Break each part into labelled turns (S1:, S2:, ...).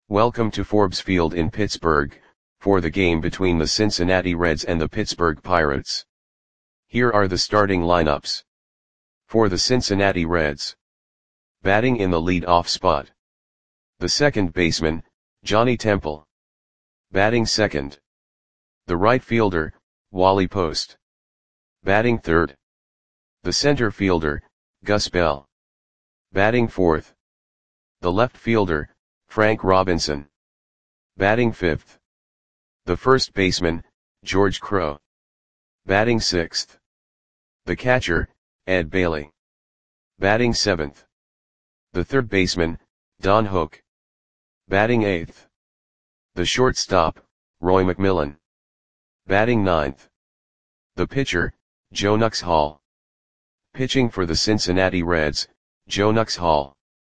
S1: Welcome to Forbes Field in Pittsburgh, for the game between the Cincinnati Reds and the Pittsburgh Pirates. Here are the starting lineups. For the Cincinnati Reds. Batting in the lead-off spot. The second baseman, Johnny Temple. Batting second. The right fielder, Wally Post. Batting third. The center fielder, Gus Bell. Batting fourth. The left fielder, Frank Robinson. Batting fifth. The first baseman, George Crowe. Batting sixth. The catcher, Ed Bailey. Batting seventh. The third baseman, Don Hook. Batting eighth. The shortstop, Roy McMillan. Batting ninth. The pitcher, Joe Nuxhall. Pitching for the Cincinnati Reds, Joe Nuxhall.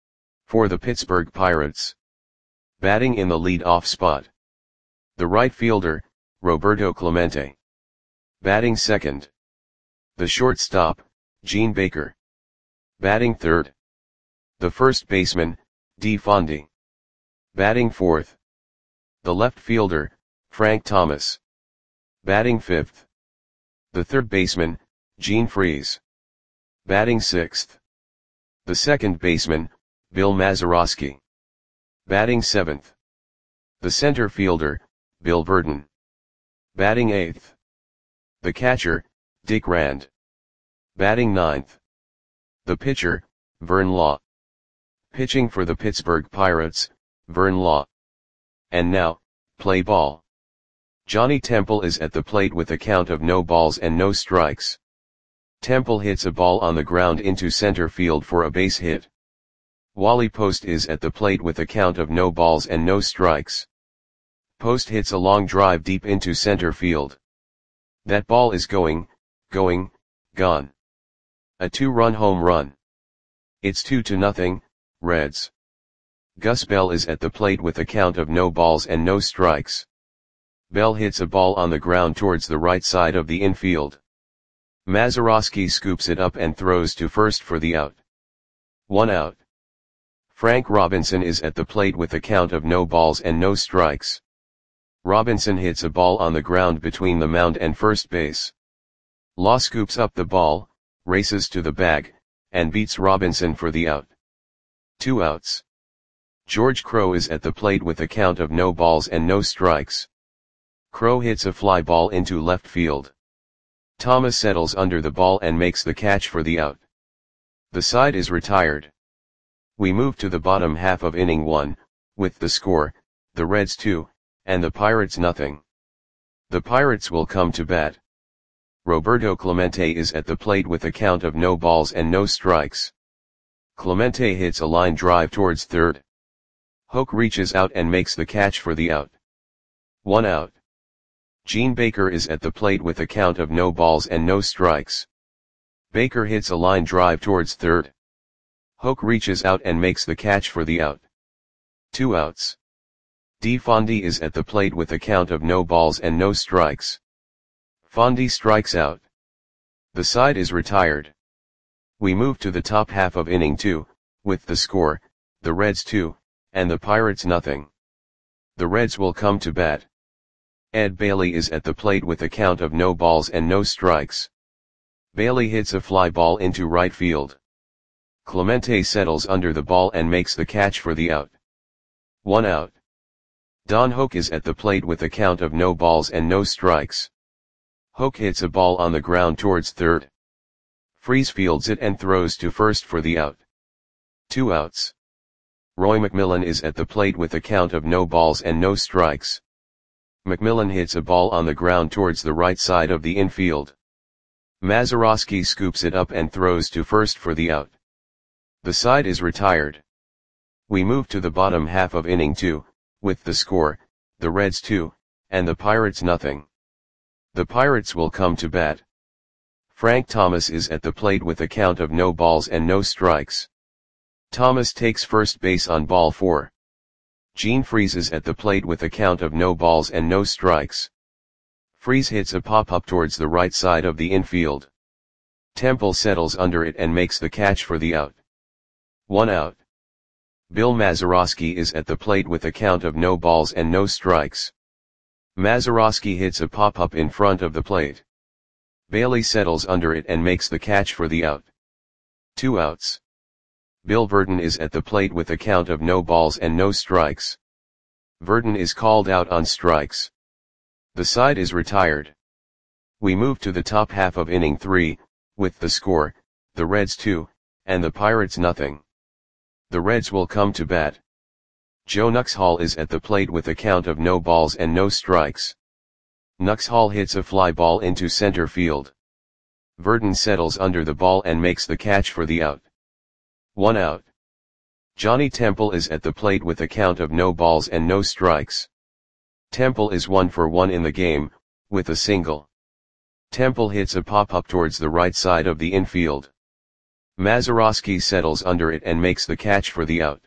S1: For the Pittsburgh Pirates. Batting in the lead-off spot. The right fielder, Roberto Clemente. Batting second. The shortstop, Gene Baker. Batting third. The first baseman, Dee Fondy. Batting fourth. The left fielder, Frank Thomas. Batting fifth. The third baseman, Gene Freese. Batting sixth. The second baseman, Bill Mazeroski. Batting seventh. The center fielder, Bill Burton. Batting eighth. The catcher, Dick Rand. Batting ninth. The pitcher, Vern Law. Pitching for the Pittsburgh Pirates, Vern Law. And now, play ball. Johnny Temple is at the plate with a count of no balls and no strikes. Temple hits a ball on the ground into center field for a base hit. Wally Post is at the plate with a count of no balls and no strikes. Post hits a long drive deep into center field. That ball is gone. A 2-run home run. It's 2-0, Reds. Gus Bell is at the plate with a count of no balls and no strikes. Bell hits a ball on the ground towards the right side of the infield. Mazeroski scoops it up and throws to first for the out. 1 out. Frank Robinson is at the plate with a count of no balls and no strikes. Robinson hits a ball on the ground between the mound and first base. Law scoops up the ball, races to the bag, and beats Robinson for the out. 2 outs. George Crowe is at the plate with a count of no balls and no strikes. Crowe hits a fly ball into left field. Thomas settles under the ball and makes the catch for the out. The side is retired. We move to the bottom half of inning 1, with the score, the Reds 2, and the Pirates nothing. The Pirates will come to bat. Roberto Clemente is at the plate with a count of no balls and no strikes. Clemente hits a line drive towards third. Hook reaches out and makes the catch for the out. 1 out. Gene Baker is at the plate with a count of no balls and no strikes. Baker hits a line drive towards third. Hook reaches out and makes the catch for the out. 2 outs. Dee Fondy is at the plate with a count of no balls and no strikes. Fondy strikes out. The side is retired. We move to the top half of inning 2, with the score, the Reds 2, and the Pirates nothing. The Reds will come to bat. Ed Bailey is at the plate with a count of no balls and no strikes. Bailey hits a fly ball into right field. Clemente settles under the ball and makes the catch for the out. 1 out. Don Hook is at the plate with a count of no balls and no strikes. Hook hits a ball on the ground towards third. Freese fields it and throws to first for the out. 2 outs. Roy McMillan is at the plate with a count of no balls and no strikes. McMillan hits a ball on the ground towards the right side of the infield. Mazeroski scoops it up and throws to first for the out. The side is retired. We move to the bottom half of inning 2, with the score, the Reds 2, and the Pirates nothing. The Pirates will come to bat. Frank Thomas is at the plate with a count of no balls and no strikes. Thomas takes first base on ball 4. Gene Freese is at the plate with a count of no balls and no strikes. Freese hits a pop-up towards the right side of the infield. Temple settles under it and makes the catch for the out. 1 out. Bill Mazeroski is at the plate with a count of no balls and no strikes. Mazeroski hits a pop-up in front of the plate. Bailey settles under it and makes the catch for the out. 2 outs. Bill Verdon is at the plate with a count of no balls and no strikes. Verdon is called out on strikes. The side is retired. We move to the top half of inning 3, with the score, the Reds 2, and the Pirates nothing. The Reds will come to bat. Joe Nuxhall is at the plate with a count of no balls and no strikes. Nuxhall hits a fly ball into center field. Verdon settles under the ball and makes the catch for the out. 1 out. Johnny Temple is at the plate with a count of no balls and no strikes. Temple is 1 for 1 in the game, with a single. Temple hits a pop-up towards the right side of the infield. Mazeroski settles under it and makes the catch for the out.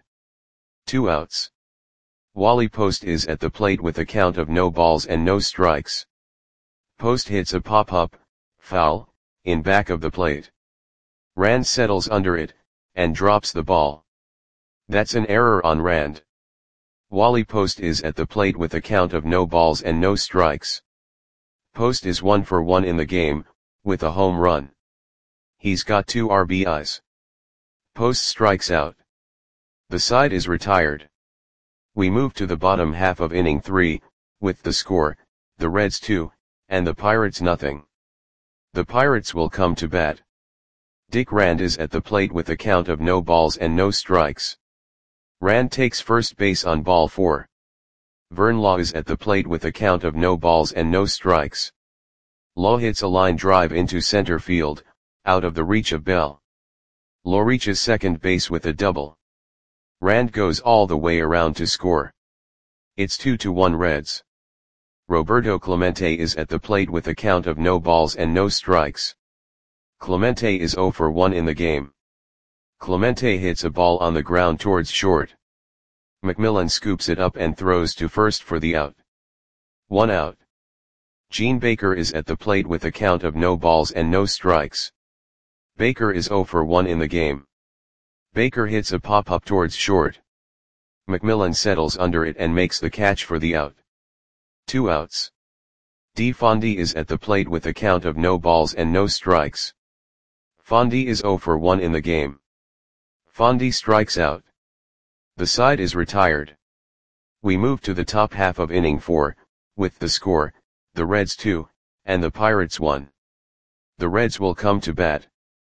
S1: 2 outs. Wally Post is at the plate with a count of no balls and no strikes. Post hits a pop-up, foul, in back of the plate. Rand settles under it, and drops the ball. That's an error on Rand. Wally Post is at the plate with a count of no balls and no strikes. Post is 1 for 1 in the game, with a home run. He's got 2 RBIs. Post strikes out. The side is retired. We move to the bottom half of inning 3, with the score, the Reds 2, and the Pirates nothing. The Pirates will come to bat. Dick Rand is at the plate with a count of no balls and no strikes. Rand takes first base on ball 4. Vern Law is at the plate with a count of no balls and no strikes. Law hits a line drive into center field, out of the reach of Bell. Law reaches second base with a double. Rand goes all the way around to score. It's 2-1 Reds. Roberto Clemente is at the plate with a count of no balls and no strikes. Clemente is 0 for 1 in the game. Clemente hits a ball on the ground towards short. McMillan scoops it up and throws to first for the out. 1 out. Gene Baker is at the plate with a count of no balls and no strikes. Baker is 0 for 1 in the game. Baker hits a pop-up towards short. McMillan settles under it and makes the catch for the out. 2 outs. D. Fondy is at the plate with a count of no balls and no strikes. Fondy is 0 for 1 in the game. Fondy strikes out. The side is retired. We move to the top half of inning 4, with the score, the Reds 2, and the Pirates 1. The Reds will come to bat.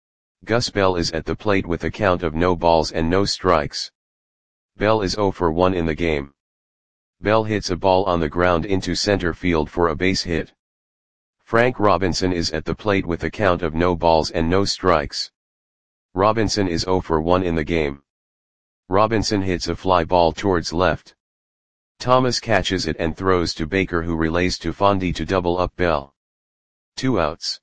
S1: Gus Bell is at the plate with a count of no balls and no strikes. Bell is 0 for 1 in the game. Bell hits a ball on the ground into center field for a base hit. Frank Robinson is at the plate with a count of no balls and no strikes. Robinson is 0 for 1 in the game. Robinson hits a fly ball towards left. Thomas catches it and throws to Baker, who relays to Fondy to double up Bell. 2 outs.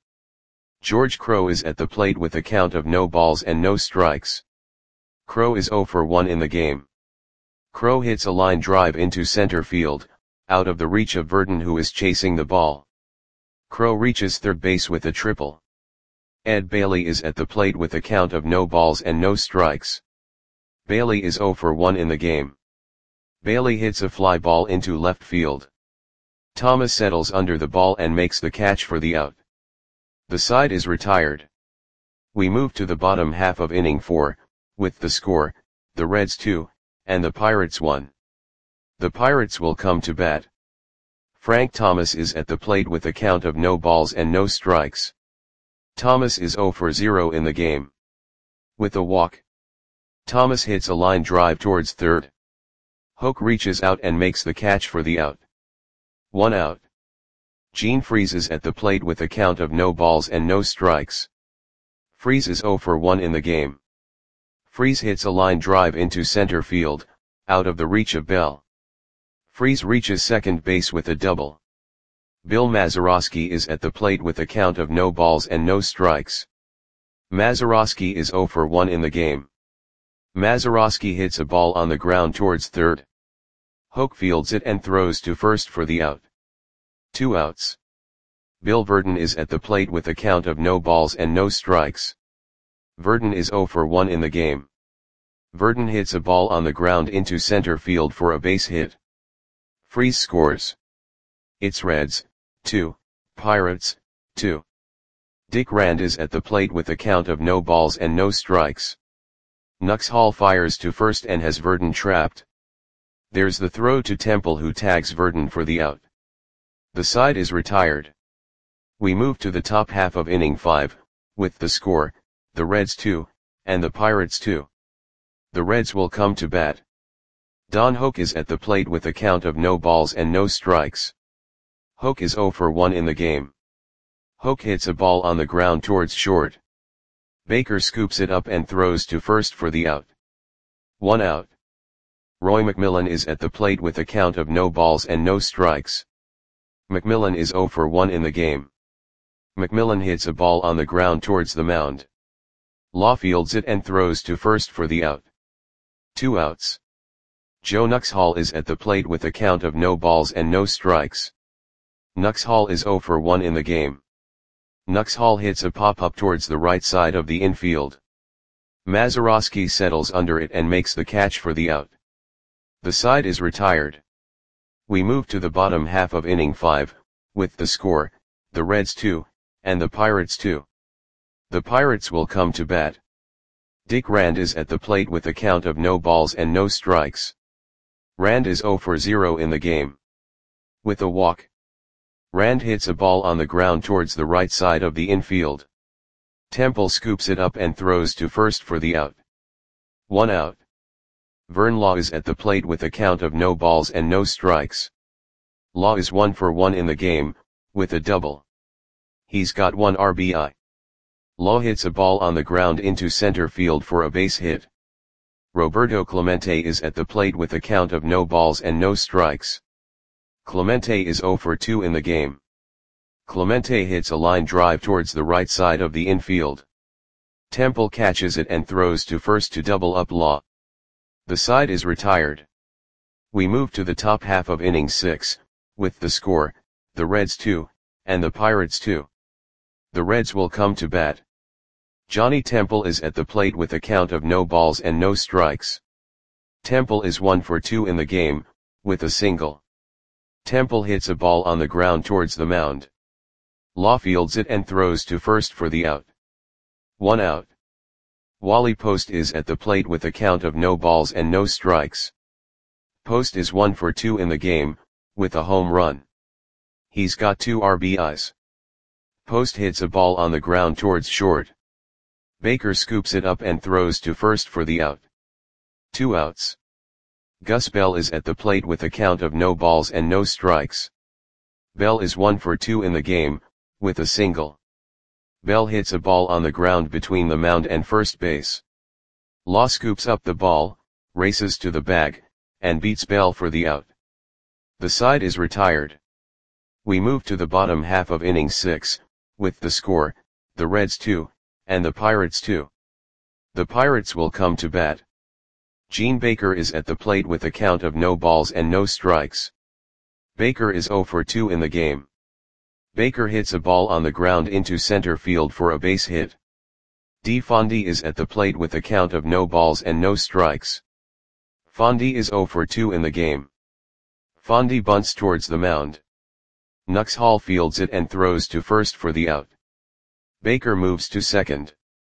S1: George Crowe is at the plate with a count of no balls and no strikes. Crowe is 0 for 1 in the game. Crowe hits a line drive into center field, out of the reach of Verdon, who is chasing the ball. Crowe reaches third base with a triple. Ed Bailey is at the plate with a count of no balls and no strikes. Bailey is 0 for 1 in the game. Bailey hits a fly ball into left field. Thomas settles under the ball and makes the catch for the out. The side is retired. We move to the bottom half of inning 4, with the score, the Reds 2, and the Pirates 1. The Pirates will come to bat. Frank Thomas is at the plate with a count of no balls and no strikes. Thomas is 0 for 0 in the game. With a walk, Thomas hits a line drive towards third. Hoke reaches out and makes the catch for the out. 1 out. Gene Freese is at the plate with a count of no balls and no strikes. Freese is 0 for 1 in the game. Freese hits a line drive into center field, out of the reach of Bell. Freese reaches second base with a double. Bill Mazeroski is at the plate with a count of no balls and no strikes. Mazeroski is 0 for 1 in the game. Mazeroski hits a ball on the ground towards third. Hoke fields it and throws to first for the out. 2 outs. Bill Verdon is at the plate with a count of no balls and no strikes. Verdon is 0 for 1 in the game. Verdon hits a ball on the ground into center field for a base hit. Freeze scores. It's Reds, 2, Pirates, 2. Dick Rand is at the plate with a count of no balls and no strikes. Nuxhall fires to first and has Verdon trapped. There's the throw to Temple, who tags Verdon for the out. The side is retired. We move to the top half of inning 5, with the score, the Reds 2, and the Pirates 2. The Reds will come to bat. Don Hoke is at the plate with a count of no balls and no strikes. Hoke is 0 for 1 in the game. Hoke hits a ball on the ground towards short. Baker scoops it up and throws to first for the out. 1 out. Roy McMillan is at the plate with a count of no balls and no strikes. McMillan is 0 for 1 in the game. McMillan hits a ball on the ground towards the mound. Law fields it and throws to first for the out. 2 outs. Joe Nuxhall is at the plate with a count of no balls and no strikes. Nuxhall is 0 for 1 in the game. Nuxhall hits a pop-up towards the right side of the infield. Mazeroski settles under it and makes the catch for the out. The side is retired. We move to the bottom half of inning 5, with the score, the Reds 2, and the Pirates 2. The Pirates will come to bat. Dick Rand is at the plate with a count of no balls and no strikes. Rand is 0 for 0 in the game. With a walk. Rand hits a ball on the ground towards the right side of the infield. Temple scoops it up and throws to first for the out. 1 out. Vern Law is at the plate with a count of no balls and no strikes. Law is 1 for 1 in the game, with a double. He's got 1 RBI. Law hits a ball on the ground into center field for a base hit. Roberto Clemente is at the plate with a count of no balls and no strikes. Clemente is 0 for 2 in the game. Clemente hits a line drive towards the right side of the infield. Temple catches it and throws to first to double up Law. The side is retired. We move to the top half of inning 6, with the score, the Reds 2, and the Pirates 2. The Reds will come to bat. Johnny Temple is at the plate with a count of no balls and no strikes. Temple is 1 for 2 in the game, with a single. Temple hits a ball on the ground towards the mound. Law fields it and throws to first for the out. 1 out. Wally Post is at the plate with a count of no balls and no strikes. Post is 1 for 2 in the game, with a home run. He's got 2 RBIs. Post hits a ball on the ground towards short. Baker scoops it up and throws to first for the out. 2 outs. Gus Bell is at the plate with a count of no balls and no strikes. Bell is 1 for 2 in the game, with a single. Bell hits a ball on the ground between the mound and first base. Law scoops up the ball, races to the bag, and beats Bell for the out. The side is retired. We move to the bottom half of inning 6, with the score, the Reds 2, and the Pirates 2. The Pirates will come to bat. Gene Baker is at the plate with a count of no balls and no strikes. Baker is 0 for 2 in the game. Baker hits a ball on the ground into center field for a base hit. D. Fondy is at the plate with a count of no balls and no strikes. Fondy is 0 for 2 in the game. Fondy bunts towards the mound. Nuxhall fields it and throws to first for the out. Baker moves to second.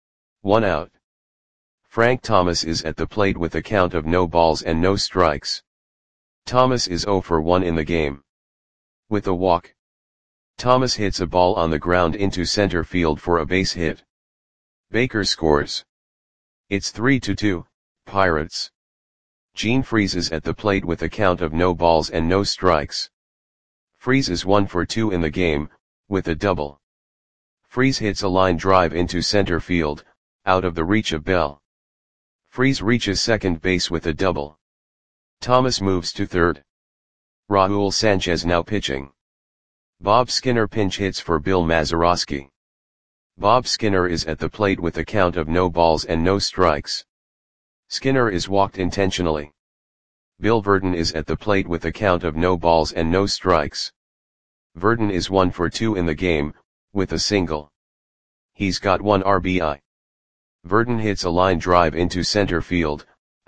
S1: 1 out. Frank Thomas is at the plate with a count of no balls and no strikes. Thomas is 0 for 1 in the game. With a walk. Thomas hits a ball on the ground into center field for a base hit. Baker scores. It's 3-2, Pirates. Gene Freese is at the plate with a count of no balls and no strikes. Freese is 1 for 2 in the game, with a double. Freese hits a line drive into center field, out of the reach of Bell. Freese reaches second base with a double. Thomas moves to third. Raul Sanchez now pitching. Bob Skinner pinch hits for Bill Mazeroski. Bob Skinner is at the plate with a count of no balls and no strikes. Skinner is walked intentionally. Bill Verdon is at the plate with a count of no balls and no strikes. Verdon is 1 for 2 in the game, with a single. He's got 1 RBI. Verdon hits a line drive into center field,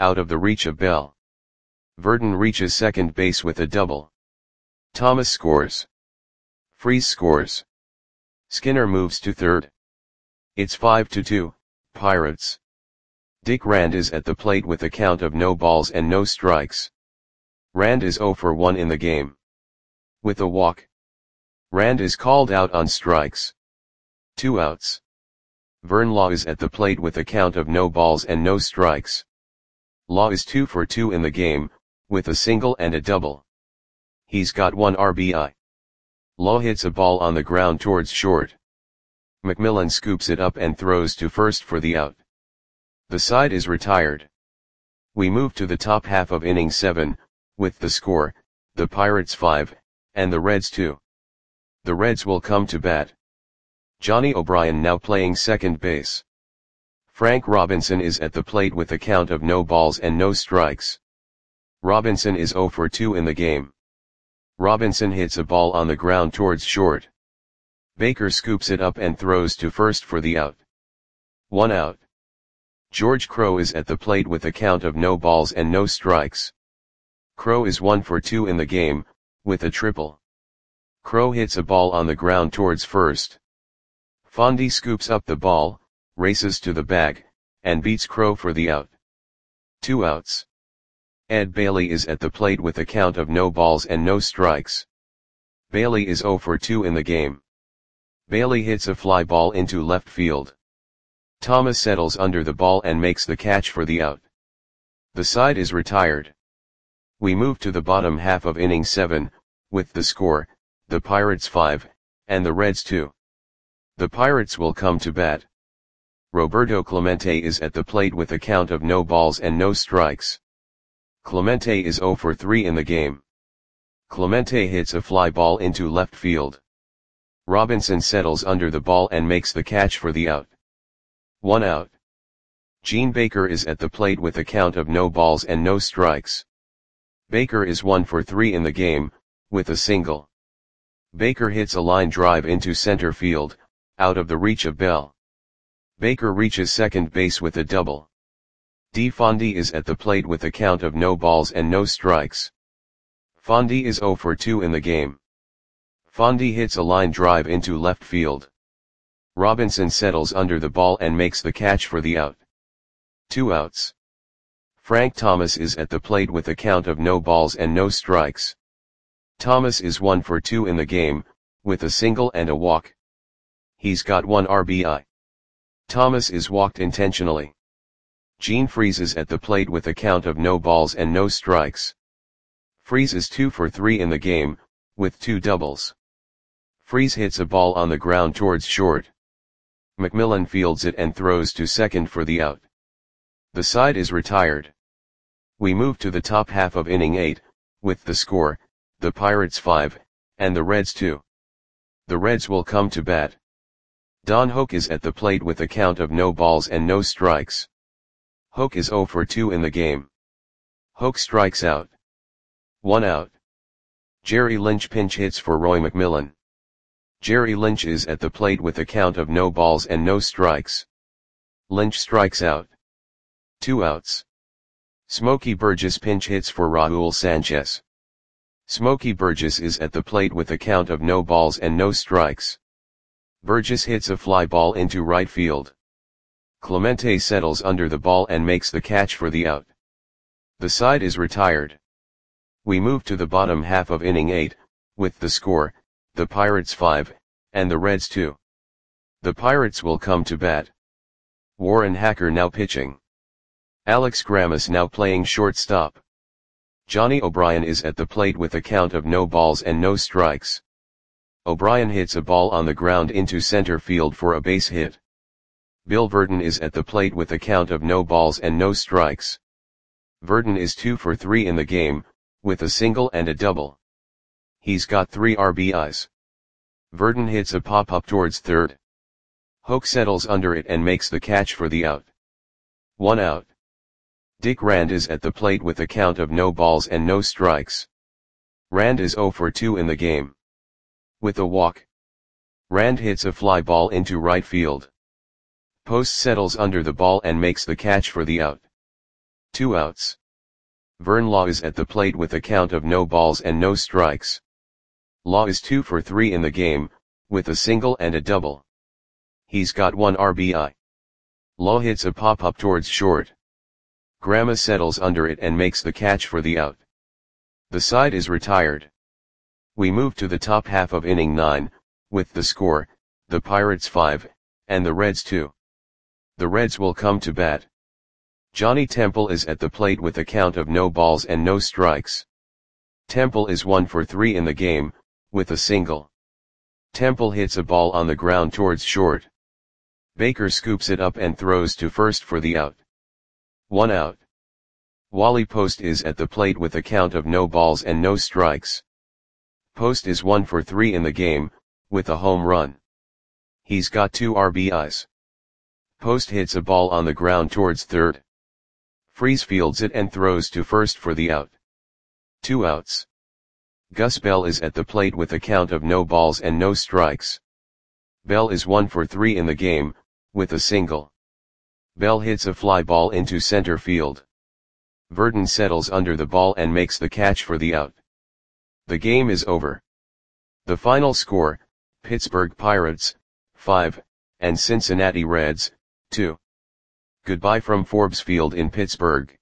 S1: out of the reach of Bell. Verdon reaches second base with a double. Thomas scores. Freese scores. Skinner moves to third. It's 5-2, Pirates. Dick Rand is at the plate with a count of no balls and no strikes. Rand is 0 for 1 in the game. With a walk. Rand is called out on strikes. 2 outs. Vern Law is at the plate with a count of no balls and no strikes. Law is 2 for 2 in the game, with a single and a double. He's got 1 RBI. Law hits a ball on the ground towards short. McMillan scoops it up and throws to first for the out. The side is retired. We move to the top half of inning 7, with the score, the Pirates 5, and the Reds 2. The Reds will come to bat. Johnny O'Brien now playing second base. Frank Robinson is at the plate with a count of no balls and no strikes. Robinson is 0 for 2 in the game. Robinson hits a ball on the ground towards short. Baker scoops it up and throws to first for the out. 1 out. George Crowe is at the plate with a count of no balls and no strikes. Crowe is 1 for 2 in the game, with a triple. Crowe hits a ball on the ground towards first. Fondy scoops up the ball, races to the bag, and beats Crowe for the out. 2 outs. Ed Bailey is at the plate with a count of no balls and no strikes. Bailey is 0 for 2 in the game. Bailey hits a fly ball into left field. Thomas settles under the ball and makes the catch for the out. The side is retired. We move to the bottom half of inning 7, with the score, the Pirates 5, and the Reds 2. The Pirates will come to bat. Roberto Clemente is at the plate with a count of no balls and no strikes. Clemente is 0 for 3 in the game. Clemente hits a fly ball into left field. Robinson settles under the ball and makes the catch for the out. 1 out. Gene Baker is at the plate with a count of no balls and no strikes. Baker is 1 for 3 in the game, with a single. Baker hits a line drive into center field, out of the reach of Bell. Baker reaches second base with a double. D. Fondy is at the plate with a count of no balls and no strikes. Fondy is 0 for 2 in the game. Fondy hits a line drive into left field. Robinson settles under the ball and makes the catch for the out. 2 outs. Frank Thomas is at the plate with a count of no balls and no strikes. Thomas is 1 for 2 in the game, with a single and a walk. He's got 1 RBI. Thomas is walked intentionally. Gene Freese is at the plate with a count of no balls and no strikes. Freese is 2 for 3 in the game, with 2 doubles. Freese hits a ball on the ground towards short. McMillan fields it and throws to second for the out. The side is retired. We move to the top half of inning 8, with the score, the Pirates 5, and the Reds 2. The Reds will come to bat. Don Hoke is at the plate with a count of no balls and no strikes. Hoke is 0 for 2 in the game. Hoke strikes out. 1 out. Jerry Lynch pinch hits for Roy McMillan. Jerry Lynch is at the plate with a count of no balls and no strikes. Lynch strikes out. 2 outs. Smokey Burgess pinch hits for Raul Sanchez. Smokey Burgess is at the plate with a count of no balls and no strikes. Burgess hits a fly ball into right field. Clemente settles under the ball and makes the catch for the out. The side is retired. We move to the bottom half of inning 8, with the score, the Pirates 5, and the Reds 2. The Pirates will come to bat. Warren Hacker now pitching. Alex Grammas now playing shortstop. Johnny O'Brien is at the plate with a count of no balls and no strikes. O'Brien hits a ball on the ground into center field for a base hit. Bill Verdon is at the plate with a count of no balls and no strikes. Verdon is 2 for 3 in the game, with a single and a double. He's got 3 RBIs. Verdon hits a pop-up towards third. Hoke settles under it and makes the catch for the out. 1 out. Dick Rand is at the plate with a count of no balls and no strikes. Rand is 0 for 2 in the game. With a walk. Rand hits a fly ball into right field. Post settles under the ball and makes the catch for the out. 2 outs. Vern Law is at the plate with a count of no balls and no strikes. Law is 2 for 3 in the game, with a single and a double. He's got 1 RBI. Law hits a pop-up towards short. Grama settles under it and makes the catch for the out. The side is retired. We move to the top half of inning 9, with the score, the Pirates 5, and the Reds 2. The Reds will come to bat. Johnny Temple is at the plate with a count of no balls and no strikes. Temple is 1 for 3 in the game, with a single. Temple hits a ball on the ground towards short. Baker scoops it up and throws to first for the out. 1 out. Wally Post is at the plate with a count of no balls and no strikes. Post is 1 for 3 in the game, with a home run. He's got 2 RBIs. Post hits a ball on the ground towards third. Freese fields it and throws to first for the out. 2 outs. Gus Bell is at the plate with a count of no balls and no strikes. Bell is 1 for 3 in the game, with a single. Bell hits a fly ball into center field. Verdon settles under the ball and makes the catch for the out. The game is over. The final score, Pittsburgh Pirates, 5, and Cincinnati Reds, 2. Goodbye from Forbes Field in Pittsburgh.